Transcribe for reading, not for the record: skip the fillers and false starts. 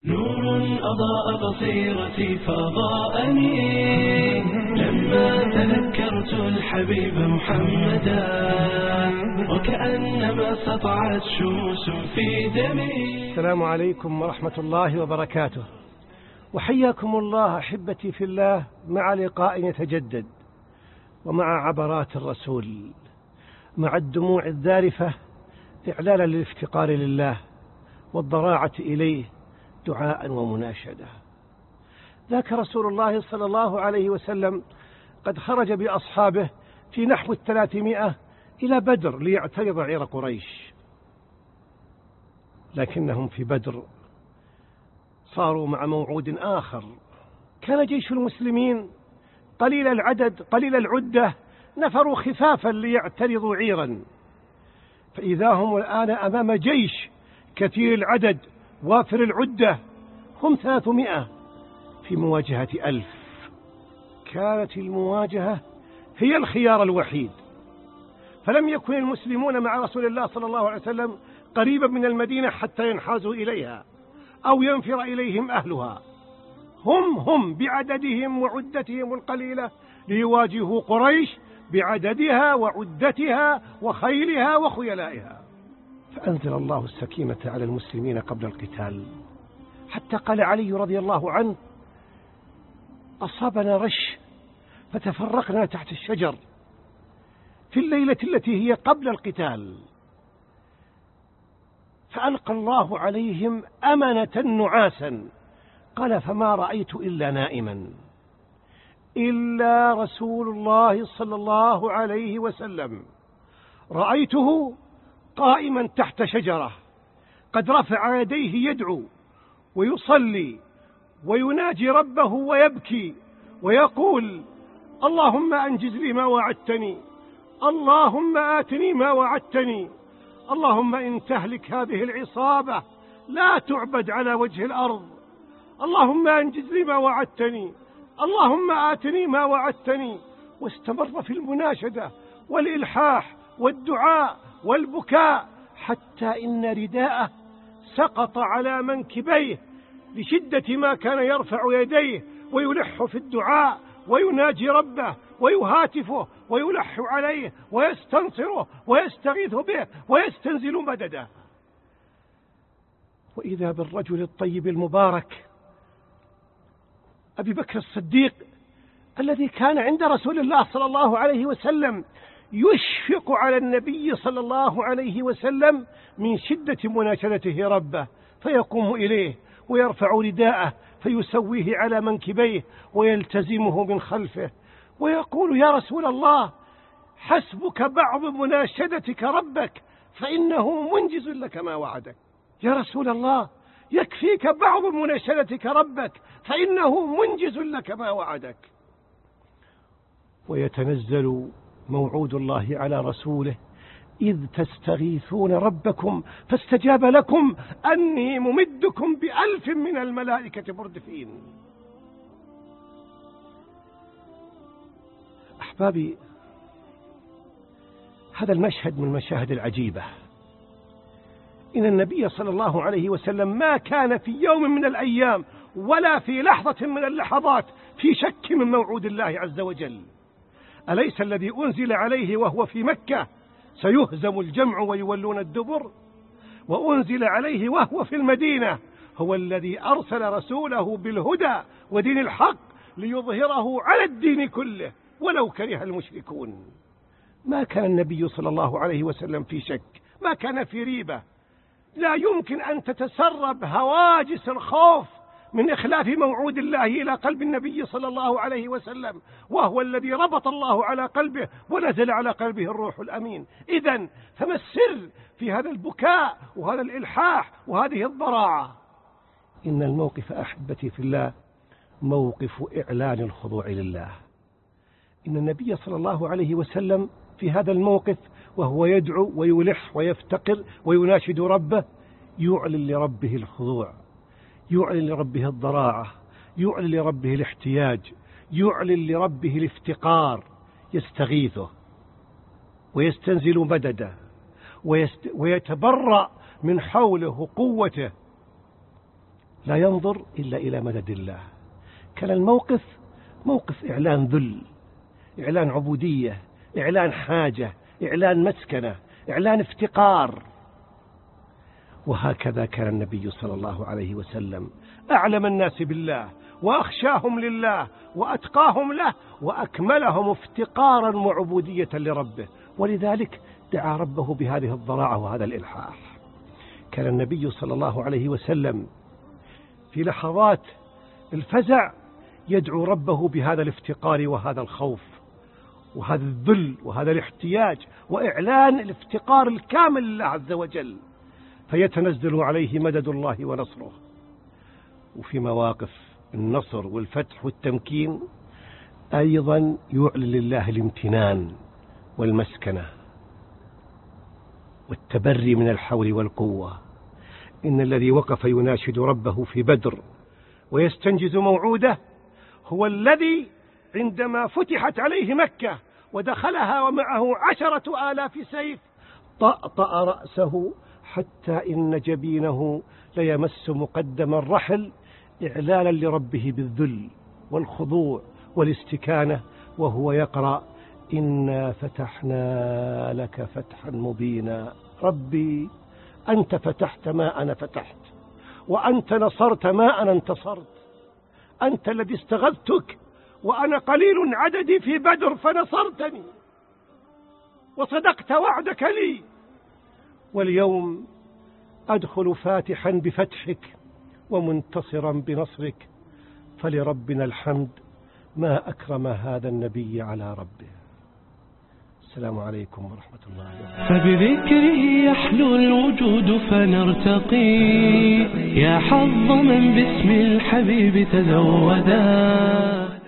نور أضاء بصيرتي فضاءني لما تذكرت الحبيب محمدا، وكأنما سطعت شموس في دمي. السلام عليكم ورحمة الله وبركاته، وحياكم الله أحبتي في الله مع لقاء يتجدد، ومع عبرات الرسول، مع الدموع الذارفة إعلانا للافتقار لله والضراعة إليه دعاء ومناشدة. ذاك رسول الله صلى الله عليه وسلم قد خرج بأصحابه في نحو 300 إلى بدر ليعترض عير قريش، لكنهم في بدر صاروا مع موعود آخر. كان جيش المسلمين قليل العدد قليل العدة، نفروا خفافا ليعترضوا عيرا، فإذا هم الآن أمام جيش كثير العدد وافر العدة، هم 300 في مواجهة 1000. كانت المواجهة هي الخيار الوحيد، فلم يكن المسلمون مع رسول الله صلى الله عليه وسلم قريبا من المدينة حتى ينحازوا إليها أو ينفر إليهم أهلها. هم بعددهم وعدتهم القليلة ليواجهوا قريش بعددها وعدتها وخيلها وخيلائها. فأنزل الله السكينة على المسلمين قبل القتال، حتى قال علي رضي الله عنه: أصابنا رش فتفرقنا تحت الشجر في الليلة التي هي قبل القتال، فألقى الله عليهم أمنة نعاسا. قال: فما رأيت إلا نائما، إلا رسول الله صلى الله عليه وسلم رأيته قائما تحت شجرة، قد رفع يديه يدعو ويصلي ويناجي ربه ويبكي ويقول: اللهم أنجز لي ما وعدتني، اللهم آتني ما وعدتني، اللهم إن تهلك هذه العصابة لا تعبد على وجه الأرض، اللهم أنجز لي ما وعدتني، اللهم آتني ما وعدتني. واستمر في المناشدة والإلحاح والدعاء والبكاء، حتى إن رداءه سقط على منكبيه لشدة ما كان يرفع يديه ويلح في الدعاء ويناجي ربه ويهاتفه ويلح عليه ويستنصره ويستغيث به ويستنزل مدده. وإذا بالرجل الطيب المبارك أبي بكر الصديق، الذي كان عند رسول الله صلى الله عليه وسلم يشفق على النبي صلى الله عليه وسلم من شدة مناشدته ربه، فيقوم إليه ويرفع رداءه فيسويه على منكبيه ويلتزمه من خلفه ويقول: يا رسول الله، حسبك بعض مناشدتك ربك فإنه منجز لك ما وعدك. يا رسول الله، يكفيك بعض مناشدتك ربك فإنه منجز لك ما وعدك. ويتنزل موعود الله على رسوله: إذ تستغيثون ربكم فاستجاب لكم أني ممدكم ب1000 من الملائكة مردفين. أحبابي، هذا المشهد من المشاهد العجيبة. إن النبي صلى الله عليه وسلم ما كان في يوم من الأيام ولا في لحظة من اللحظات في شك من موعود الله عز وجل. أليس الذي أنزل عليه وهو في مكة سيهزم الجمع ويولون الدبر؟ وأنزل عليه وهو في المدينة هو الذي أرسل رسوله بالهدى ودين الحق ليظهره على الدين كله ولو كره المشركون. ما كان النبي صلى الله عليه وسلم في شك، ما كان في ريبة. لا يمكن أن تتسرب هواجس الخوف من إخلاف موعود الله إلى قلب النبي صلى الله عليه وسلم، وهو الذي ربط الله على قلبه ونزل على قلبه الروح الأمين. إذن فما السر في هذا البكاء وهذا الإلحاح وهذه الضراعة؟ إن الموقف أحبتي في الله موقف إعلان الخضوع لله. إن النبي صلى الله عليه وسلم في هذا الموقف وهو يدعو ويلح ويفتقر ويناشد ربه يعلن لربه الخضوع، يعلن لربه الضراعة، يعلن لربه الاحتياج، يعلن لربه الافتقار، يستغيثه ويستنزل مدده ويتبرأ من حوله قوته. لا ينظر إلا إلى مدد الله. كان الموقف موقف إعلان ذل، إعلان عبودية، إعلان حاجة، إعلان مسكنة، إعلان افتقار. وهكذا كان النبي صلى الله عليه وسلم أعلم الناس بالله وأخشاهم لله وأتقاهم له وأكملهم افتقارا وعبودية لربه، ولذلك دعا ربه بهذه الضراعة وهذا الإلحاح. كان النبي صلى الله عليه وسلم في لحظات الفزع يدعو ربه بهذا الافتقار وهذا الخوف وهذا الذل وهذا الاحتياج وإعلان الافتقار الكامل لله عز وجل، فيتنزل عليه مدد الله ونصره. وفي مواقف النصر والفتح والتمكين أيضا يعلن لله الامتنان والمسكنة والتبري من الحول والقوة. إن الذي وقف يناشد ربه في بدر ويستنجز موعوده هو الذي عندما فتحت عليه مكة ودخلها ومعه 10,000 سيف طأطأ رأسه حتى إن جبينه ليمس مقدم الرحل إعلانا لربه بالذل والخضوع والاستكانة، وهو يقرأ: إنا فتحنا لك فتحا مبينا. ربي أنت فتحت ما أنا فتحت، وأنت نصرت ما أنا انتصرت، أنت الذي استغثتك وأنا قليل عددي في بدر فنصرتني وصدقت وعدك لي، واليوم أدخل فاتحا بفتحك ومنتصرا بنصرك، فلربنا الحمد ما أكرم هذا النبي على ربه. السلام عليكم ورحمة الله وبركاته. فبذكره يحلو الوجود فنرتقي، يا حظ من باسم الحبيب تزودا.